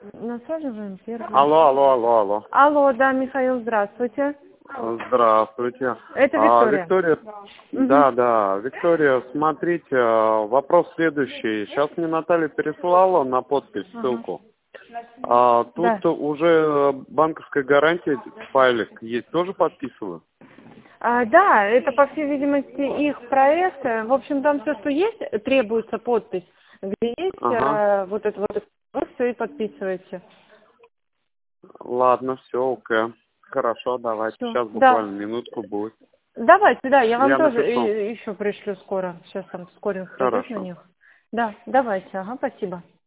Насаживаем первый. Алло. Алло, да, Михаил, здравствуйте. Здравствуйте. Это Виктория. Виктория, Мгм. да, Виктория, смотрите, вопрос следующий. Сейчас мне Наталья переслала на подпись ссылку. Да. Тут уже банковская гарантия, файлик есть, тоже подписываю? Да, это, по всей видимости, их проект. В общем, там все, что есть, требуется подпись. Где есть Ага, вот это вот, вы все и подписываете. ладно, все, окей. Хорошо, давайте, Все. сейчас Да. буквально минутку будет. Давайте, да, я вам Я тоже напишу. еще пришлю скоро. Сейчас там скоринг придет на Хорошо. них. Да, давайте, ага, спасибо.